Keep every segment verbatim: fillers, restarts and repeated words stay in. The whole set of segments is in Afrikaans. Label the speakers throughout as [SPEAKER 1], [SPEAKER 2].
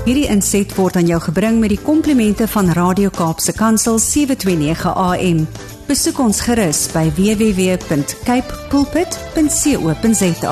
[SPEAKER 1] Hierdie inset word aan jou gebring met die komplimente van Radio Kaapse Kansel sewe twee nege A M. Besoek ons gerus by w w w punt cape pulpit punt co punt za.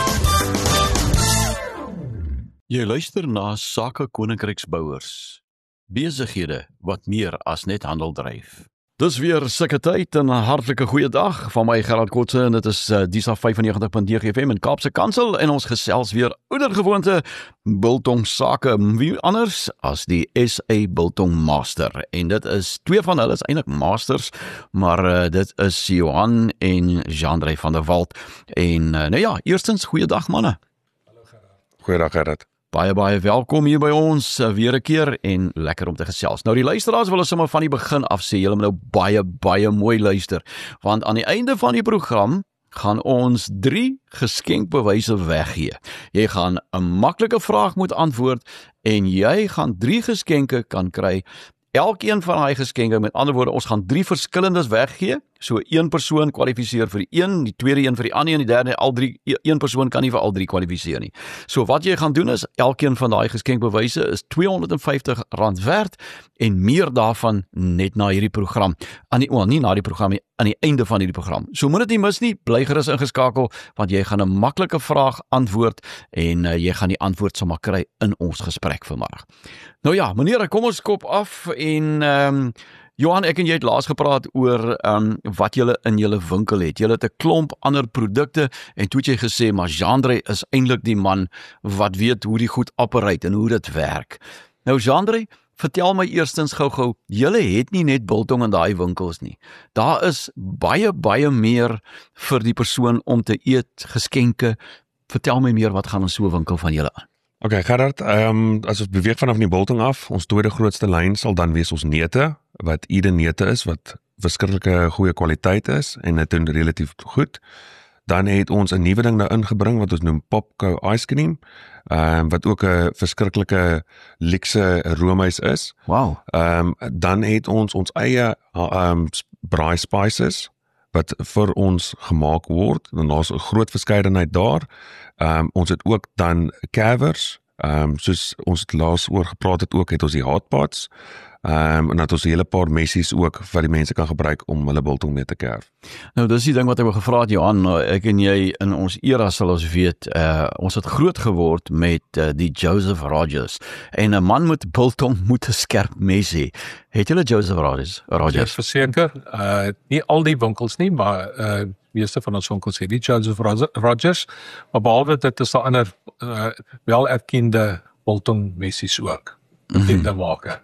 [SPEAKER 2] Jy luister na Sake Koninkryksbouers. Besighede wat meer as net handel dryf. Dis weer sulke tyd en 'n hartlike goeie dag van my Gerard Kotse en dit is uh, Disa vyfennegentig punt nege F M in Kaapse Kansel en ons gesels weer oudergewoonte biltong sake, wie anders as die S A Biltong Master en dit is, twee van hulle is eintlik masters, maar uh, dit is Johan en Jean-André van der Walt en uh, nou ja, eerstens goeiedag manne.
[SPEAKER 3] Hallo Gerard. Goeiedag Gerard.
[SPEAKER 2] Baie, baie welkom hier by ons, uh, weer 'n keer en lekker om te gesels. Nou die luisteraars wil ons sommer van die begin af sê, julle moet nou baie, baie mooi luister, want aan die einde van die program gaan ons drie geskenkbewyse weggee. Jy gaan 'n maklike vraag moet antwoord en jy gaan drie geskenke kan kry. Elkeen van die geskenke, met ander woorde, ons gaan drie verskillendes weggee. So een persoon kwalifiseer vir die een, die tweede een vir die ander en die derde, al drie, een persoon kan nie vir al drie kwalifiseer nie. So wat jy gaan doen is, elkeen van daai geskenkbewyse is tweehonderd en vyftig rand werd en meer daarvan net na hierdie program. Aan die, well, nie na die program, nie, aan die einde van hierdie program. So moet dit nie mis nie, bly gerus ingeskakel, want jy gaan 'n maklike vraag antwoord en uh, jy gaan die antwoord sommer kry in ons gesprek vanmiddag. Nou ja, meneer, kom ons kop af en um, Johan, ek en jy het laas gepraat oor um, wat julle in julle winkel het. Julle het 'n klomp ander produkte en toe het jy gesê, maar Jean-André is eintlik die man wat weet hoe die goed operate en hoe dit werk. Nou Jean-André, vertel my eerstens gou-gou, julle het nie net biltong in daai winkels nie. Daar is baie, baie meer vir die persoon om te eet, geskenke. Vertel my meer, wat gaan in so 'n winkel van julle aan?
[SPEAKER 3] Oké, okay, Gerard, um, as ons beweeg vanaf die biltong af, ons tweede grootste lyn sal dan wees ons neute, wat Eden neute is, wat verskriklike goeie kwaliteit is, en dit doen relatief goed. Dan het ons 'n nuwe ding nou ingebring, wat ons noem Popco Ice Cream, um, wat ook 'n verskriklike luxe roomys is.
[SPEAKER 2] Wow.
[SPEAKER 3] Um, dan het ons ons eie um, braai spices, wat vir ons gemaak word, en daar's 'n groot verskeidenheid daar. Um, ons het ook dan cavers, um, soos ons het laas oor gepraat het ook, het ons die hotpots, um, en dat ons 'n hele paar messies ook wat die mense kan gebruik om hulle biltong mee te kerf.
[SPEAKER 2] Nou dis die ding wat ek wou gevra het, Johan, ek en jy in ons era sal ons weet, uh, ons het groot geword met uh, die Joseph Rogers, en 'n man met biltong moet 'n skerp mes hê. Het julle Joseph Rogers? Rogers?
[SPEAKER 4] Verseker, uh, nie al die winkels nie, maar uh, meeste van ons winkels het die Joseph Rogers, maar behalwe dit is daar ander uh, wel erkende biltong messies ook, in te maak.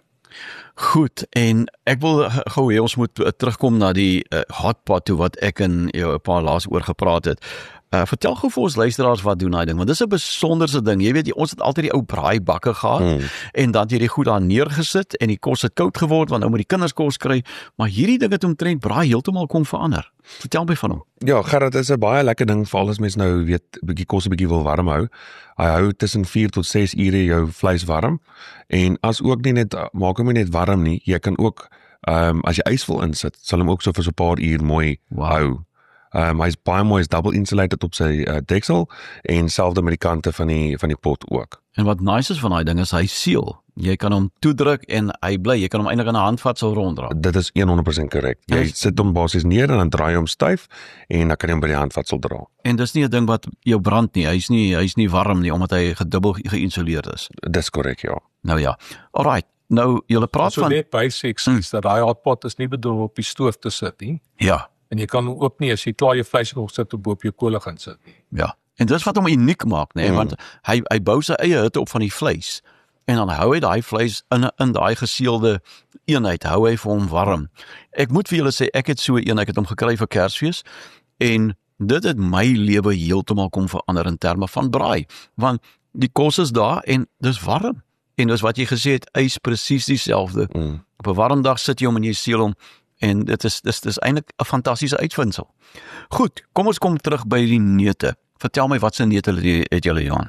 [SPEAKER 2] Goed, en ek wil gou hê ons moet uh, terugkom na die uh, hotpot toe wat ek en jou 'n paar laas oor gepraat het. Uh, vertel gou vir ons luisteraars wat doen daai ding, want dis 'n besonderse ding. Jy weet, ons het altyd die ou braaibakke gehad hmm. en dan het jy die goed daar neergesit en die kos het koud geword want nou moet die kinders kos kry, maar hierdie ding het omtrent braai heeltemal kom verander. Vertel my van hom.
[SPEAKER 3] Ja, Gerard, dit is 'n baie lekker ding vir al as mens nou weet, bietjie kos 'n bietjie wil warm hou. Hy hou tussen vier tot ses ure jou vleis warm en as ook nie net maak hom nie net warm nie, jy kan ook um, as jy ys wil insit, sal hom ook so vir so 'n paar uur mooi wow. hou. Um, hy is baie mooi, is double insulated op sy uh, deksel en selfde met die kante van die van die pot ook.
[SPEAKER 2] En wat nice is van daai ding is hy seal. Jy kan hom toedruk en hy bly. Jy kan hom eintlik in 'n handvatsel ronddra.
[SPEAKER 3] Dit is honderd persent korrek. Jy yes. sit hom basies neer en dan draai jy hom styf en dan kan jy hom by die handvatsel dra.
[SPEAKER 2] En dis nie 'n ding wat jou brand nie. Hy's nie hy's nie warm nie omdat hy gedubbel geïnsuleerd is.
[SPEAKER 3] Dis korrek, ja.
[SPEAKER 2] Nou ja. Alright. Nou julle praat
[SPEAKER 4] so
[SPEAKER 2] van
[SPEAKER 4] so net basics hmm. is dat daai hotpot is nie bedoel op die stoof te sit nie.
[SPEAKER 2] Ja.
[SPEAKER 4] En jy kan ook nie as jy klaar jou vleis nog sit op op jou kolle gaan sit nie.
[SPEAKER 2] Ja. En dis wat hom uniek maak, nê, nee? mm. want hy hy bou sy eie hitte op van die vleis. En dan hou hy daai vleis in in daai geseelde eenheid, hou hy vir hom warm. Ek moet vir julle sê, ek het so een, ek het hom gekry vir Kersfees en dit het my lewe heeltemal kom verander in terme van braai, want die kos is daar en dis warm. En dis wat jy gesê het, ys presies dieselfde. Mm. Op 'n warm dag sit jy hom en jy seël hom en dit is dis dis eintlik 'n fantastiese uitvinding. Goed, kom ons kom terug by die neute. Vertel my wat se neute het julle, Johan?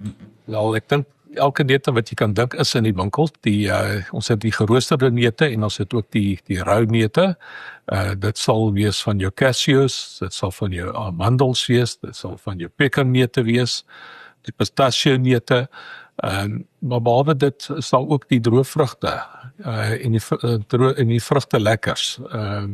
[SPEAKER 4] Wel, ek dink elke neute wat jy kan dink is in die winkel. Die uh, ons het die geroosterde neute en ons het ook die die rou neute. Uh, dit sal wees van jou cashews, dit sal van jou amandels wees, dit sal van jou pekanneute wees, die pistachio neute. Um, maar behalwe dit is daar ook die droëvrugte uh, en die uh, droë en die vrugte lekkers. Um,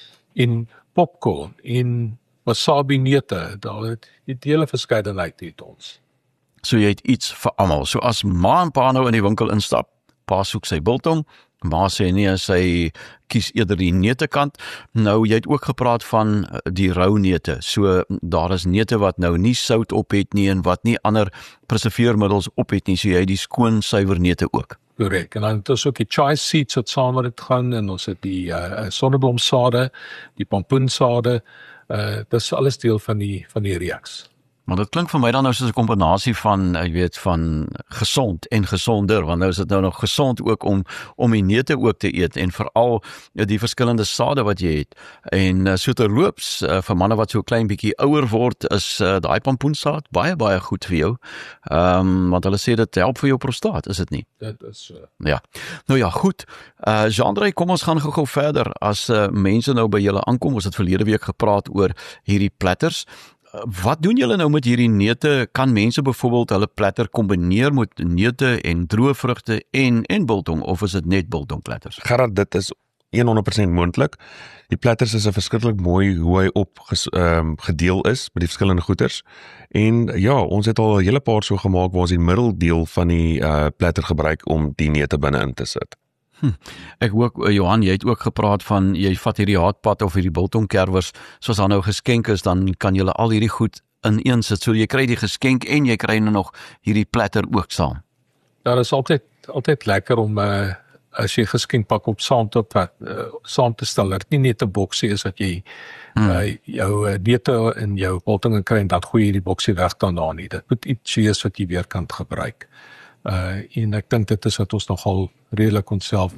[SPEAKER 4] en popcorn en wasabi neute, daar het die hele verskeidenheid het ons.
[SPEAKER 2] So jy het iets vir almal. So as ma en pa nou in die winkel instap, pa soek sy biltong, ma sê nee, sy kies eerder die neute kant. Nou jy het ook gepraat van die rou neute. So daar is neute wat nou nie sout op het nie en wat nie ander preserveermiddels op het nie. So jy het die skoon suiwer neute ook.
[SPEAKER 4] Korrek. En dan het ons ook die chai seeds wat saam met dit gaan en ons het die uh, sonneblomsade, die pompoensade. Uh, dit is alles deel van die van die reeks.
[SPEAKER 2] Maar dit klink vir my dan nou soos 'n kombinasie van, jy weet, van gesond en gesonder, want nou is dit nou nog gesond ook om om die neute ook te eet en veral die verskillende sade wat jy het. En uh, so terloops, uh, vir manne wat so 'n klein bietjie ouer word, is uh, daai pompoensaad baie baie goed vir jou. Ehm um, want hulle sê dit help vir jou prostaat, is dit nie?
[SPEAKER 4] Dit is so.
[SPEAKER 2] Ja. Nou ja, goed. Uh Jean-André, kom ons gaan gou-gou verder. As uh, mense nou by julle aankom, ons het verlede week gepraat oor hierdie platters. Wat doen julle nou met hierdie neute? Kan mense byvoorbeeld hulle platter kombineer met neute en droë vrugte en en biltong, of is dit net biltong platters?
[SPEAKER 3] Gerard, dit is honderd persent moontlik. Die platters is 'n verskriklik mooi hoe hy op ges, um, gedeel is met die verskillende goeders. En ja, ons het al 'n hele paar so gemaak waar ons die middeldeel van die uh, platter gebruik om die neute binne-in te sit.
[SPEAKER 2] Hm. Ek ook, Johan, jy het ook gepraat van, jy vat hierdie haatpad of hierdie biltongkerwers, soos daar nou geskenk is, dan kan jy al hierdie goed in een sit, so jy kry die geskenk en jy kry nou nog hierdie platter ook saam.
[SPEAKER 4] Ja, dit is altyd, altyd lekker om, uh, as jy geskenkpak op saam te, uh, saam te stel, dat nie net 'n boksie is wat jy hmm. uh, jou uh, neute en jou biltonge kry en dan gooi jy die boksie weg daarna nie. Dit moet iets wees wat jy weer kan gebruik. Uh, en ek dink dit is wat ons nogal redelik onsself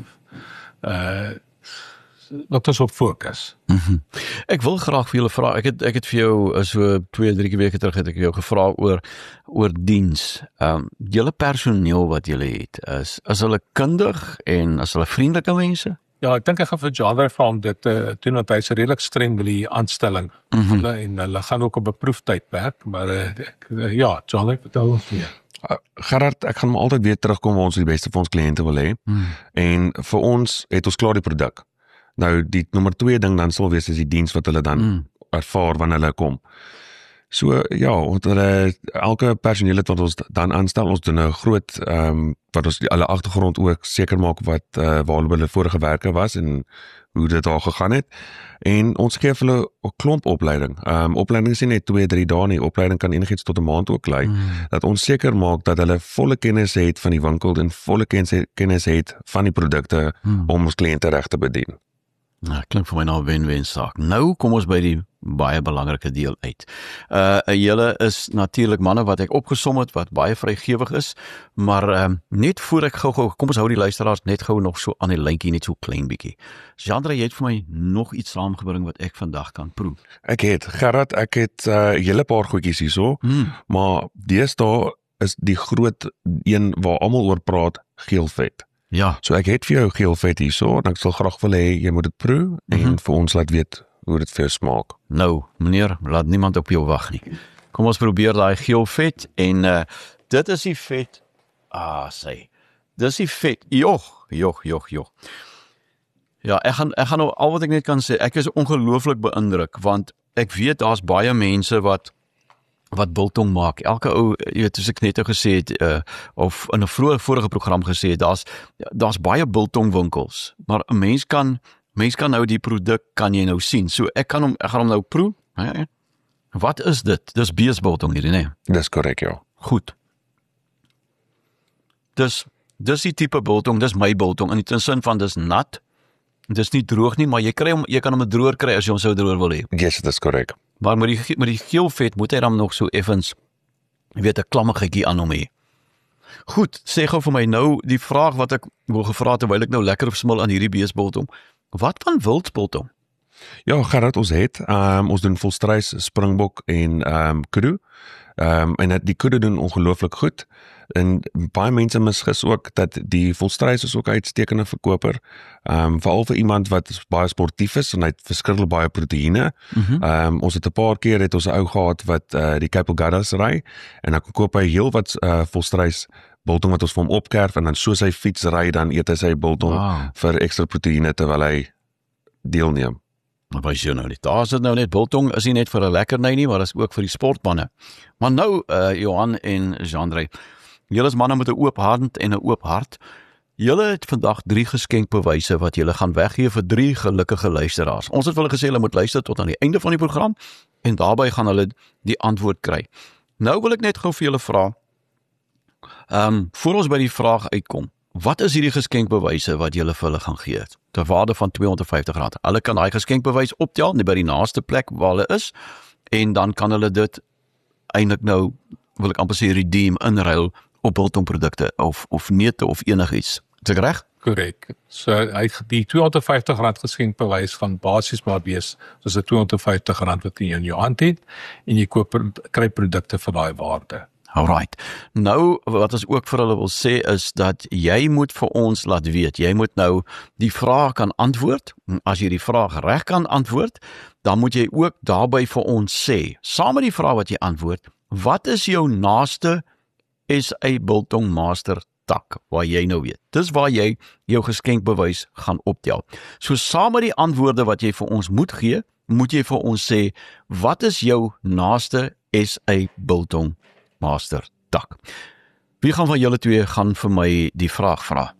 [SPEAKER 4] uh, wat ons op fokus.
[SPEAKER 2] Mm-hmm. Ek wil graag vir julle vra, ek het, ek het vir jou so twee, drie weke terug het ek jou gevra oor, oor diens. Um, julle personeel wat julle het, is, is hulle kundig en is hulle vriendelike mense?
[SPEAKER 4] Ja, ek dink ek gaan vir John vra om dit uh, doen, want hy is redelik streng met die aanstelling. Mm-hmm. hulle, en hulle gaan ook op 'n proeftyd werk, maar uh, ek, uh, ja, John, vertel ons meer.
[SPEAKER 3] Uh, Gerard, ek gaan maar altyd weer terugkom waar ons die beste vir ons kliënte wil hê. Hmm. En vir ons het ons klaar die produk. Nou die nommer twee ding dan sal wees is die diens wat hulle dan hmm. ervaar wanneer hulle kom. So ja, want hulle elke personeel wat ons dan aanstel, ons doen 'n groot ehm um, wat ons die, alle agtergrond ook seker maak wat uh, waar hulle vorige werke was en hoe dit daar gegaan het. En ons gee vir hulle 'n klomp opleiding. Ehm um, opleiding is nie net twee, drie dae nie. Opleiding kan enigiets tot 'n maand ook lei. Mm. Dat ons seker maak dat hulle volle kennis het van die winkel en volle kennis het van die produkte mm. om ons kliënte reg te bedien.
[SPEAKER 2] Nou, klink vir my nou 'n wen-wen saak. Nou kom ons by die baie belangrike deel uit. Uh julle is natuurlik manne wat ek opgesom het wat baie vrygewig is, maar um, net voor ek gou-gou, kom ons hou die luisteraars net gou nog so aan die lyntjie, net so klein bietjie. Jean-André, jy het vir my nog iets saamgebring wat ek vandag kan proe.
[SPEAKER 3] Ek het, Gerard, ek het 'n uh, hele paar goedjies hierso, hmm. maar deesdae is die groot een waar almal oor praat, geelvet.
[SPEAKER 2] Ja.
[SPEAKER 3] So ek het vir jou geelvet hierso en ek sal graag wil hê jy moet dit proe mm-hmm. en vir ons laat weet hoe dit vir jou smaak.
[SPEAKER 2] Nou, meneer, laat niemand op jou wag nie. Kom ons probeer daai geelvet en uh, dit is die vet. Ah, sê. Dis die vet. Jog, jog, jog, jog. Ja, ek gaan ek gaan nou al wat ek net kan sê, ek is ongelooflik beïndruk want ek weet daar's baie mense wat wat biltong maak. Elke ou, jy weet, soos ek net nou gesê het, uh, of in 'n vroeë vorige program gesê het, daar's daar's baie biltongwinkels, maar 'n mens kan mens kan nou die produk kan jy nou sien. So ek kan hom ek gaan hom nou proe. Ja, wat is dit? Dis beesbiltong hierdie, nee.
[SPEAKER 3] Dis korrek, ja.
[SPEAKER 2] Goed. Dis dis die tipe biltong, dis my biltong in die sin van dis nat. Dis nie droog nie, maar jy kry hom jy kan hom droër kry as jy hom sou droër wil hê.
[SPEAKER 3] Yes, dis korrek.
[SPEAKER 2] Maar met die, met die geelvet moet hy dan nog so effens, jy weet, 'n klammigheidjie aan hom hê. Goed, sê gou vir my nou, die vraag wat ek wil gevra terwyl ek nou lekker smil aan hierdie beesbiltong. Wat van wildbiltong?
[SPEAKER 3] Ja, Gerard, ons het, um, ons doen volstruis, springbok en um, kudu. Um, en die kudu doen ongelooflik goed. En baie mense misgis ook dat die volstruis is ook 'n uitstekende verkoper. Um, veral vir iemand wat baie sportief is en hy het verskriklik baie proteïene. Mm-hmm. um, ons het 'n paar keer het ons 'n ou gehad wat uh, die Cape Gaddas ry en dan koop hy heel wat uh, volstruis biltong wat ons vir hom opkerf en dan soos hy fiets ry, dan eet hy sy biltong
[SPEAKER 2] Wow.
[SPEAKER 3] vir ekstra proteïene terwyl hy deelneem.
[SPEAKER 2] Maar wys jy nou net, daar is dit nou net biltong, is nie net vir 'n lekkerny nie, maar is ook vir die sportmanne. Maar nou, uh, Johan en Jean-André, julle is manne met 'n oop hand en 'n oop hart. Julle het vandag drie geskenkbewyse wat julle gaan weggee vir drie gelukkige luisteraars. Ons het vir hulle gesê hulle moet luister tot aan die einde van die program en daarbey gaan hulle die antwoord kry. Nou wil ek net gou vir julle vra, ehm um, voor ons by die vraag uitkom, wat is hierdie geskenkbewyse wat julle vir hulle gaan gee? Ter waarde van tweehonderd vyftig rand. Hulle kan daai geskenkbewys optel net by die naaste plek waar hulle is en dan kan hulle dit eintlik nou, wil ek amper sê, redeem, inruil op biltongprodukte of of neute of enigiets. Is ek reg?
[SPEAKER 4] Korrek. So hy die tweehonderd vyftig rand geskenkbewys gaan basies maar wees soos 'n tweehonderd vyftig rand wat jy in jou hand het en jy koop kry produkte vir daai waarde.
[SPEAKER 2] Alright. Nou wat ons ook vir hulle wil sê is dat jy moet vir ons laat weet. Jy moet nou die vraag kan antwoord. As jy die vraag reg kan antwoord, dan moet jy ook daarbey vir ons sê, saam met die vraag wat jy antwoord, wat is jou naaste S A Biltong Master tak waar jy nou weet. Dis waar jy jou geskenkbewys gaan optel. So saam met die antwoorde wat jy vir ons moet gee, moet jy vir ons sê, wat is jou naaste S A Biltong Master tak? Wie gaan van julle twee gaan vir my die vraag vra?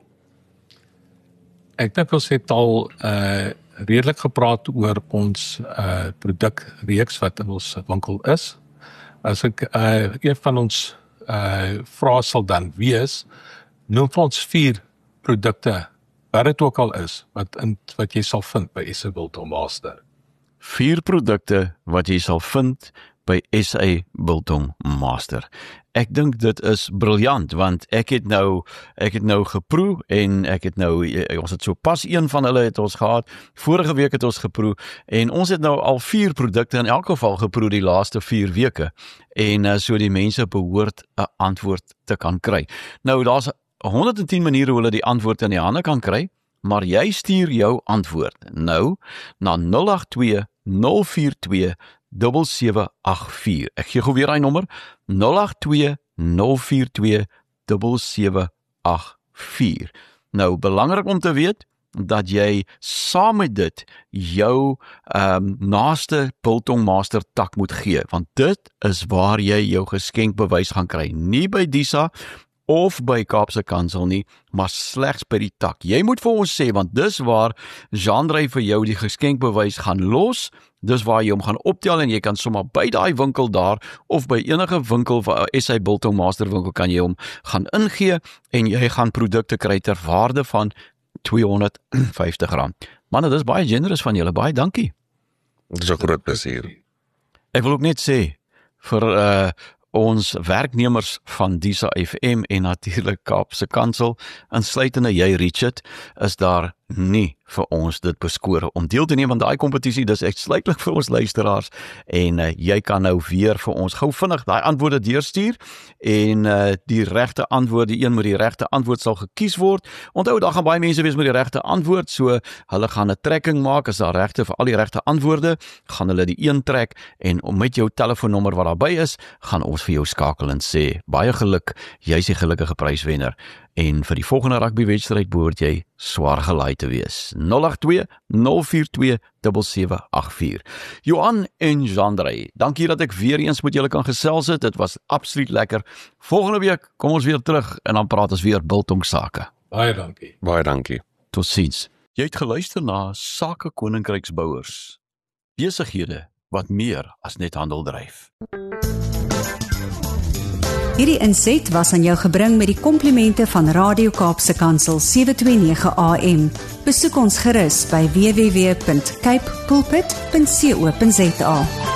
[SPEAKER 4] Ek dink ons het al uh, redelik gepraat oor ons uh, produkreeks wat in ons winkel is. As ek uh, een van ons uh, vrae sal dan wees, noem vir ons vier produkte, wat dit ook al is, wat, in, wat jy sal vind by S A Biltong Master.
[SPEAKER 2] Vier produkte wat jy sal vind by S A Biltong Master. Ek dink dit is briljant want ek het nou ek het nou geproe en ek het nou ons het so pas een van hulle het ons gehad. Vorige week het ons geproe en ons het nou al vier produkte in elk geval geproe die laaste vier weke en uh, so die mense behoort 'n antwoord te kan kry. Nou daar's honderd en tien maniere hoe hulle die antwoord in die hande kan kry, maar jy stuur jou antwoord nou na nul agt twee nul vier twee sewe sewe agt vier. Ek gee gou weer hy nommer nul agt twee nul vier twee sewe sewe agt vier. Nou belangrik om te weet dat jy saam met dit jou um, naaste Biltong Master tak moet gee, want dit is waar jy jou geskenkbewys gaan kry, nie by Disa of by Kaapse Kansel nie, maar slegs by die tak. Jy moet vir ons sê, want dis waar Jean-André vir jou die geskenkbewys gaan los, dis waar jy hom gaan optel en jy kan sommer by daai winkel daar, of by enige winkel, S A Biltong Master winkel, kan jy hom gaan ingee, en jy gaan produkte kry ter waarde van tweehonderd vyftig rand. Manne, dis baie generous van julle, baie dankie.
[SPEAKER 3] Dit is 'n groot plesier.
[SPEAKER 2] Ek wil ook net sê, vir uh, ons werknemers van Disa F M en natuurlik Kaapse Kansel, insluitende jy Richard, is daar nie vir ons dit beskore om deel te neem aan daai kompetisie. Dis uitsluitlik vir ons luisteraars en uh, jy kan nou weer vir ons gou vinnig daai antwoorde deurstuur en uh, die regte antwoord, die een met die regte antwoord sal gekies word. Onthou, daar gaan baie mense wees met die regte antwoord, so hulle gaan 'n trekking maak, as daar regte vir al die regte antwoorde, gaan hulle die een trek en met jou telefoonnommer wat daarby is, gaan ons vir jou skakel en sê, baie geluk, jy's die gelukkige pryswenner. En vir die volgende rugbywedstryd behoort jy swaar gelaai te wees. nul agt twee nul vier twee sewe sewe agt vier. Johan en Jean-André, dankie dat ek weer eens met julle kan gesels het. Dit was absoluut lekker. Volgende week kom ons weer terug en dan praat ons weer biltong sake.
[SPEAKER 4] Baie dankie.
[SPEAKER 3] Baie dankie.
[SPEAKER 2] Totsiens. Jy het geluister na Sake Koninkryksbouers. Besighede wat meer as net handel dryf.
[SPEAKER 1] Hierdie inset was aan jou gebring met die komplimente van Radio Kaapse Kansel sewe twee nege A M. Besoek ons gerus by w w w punt cape pulpit punt co punt za.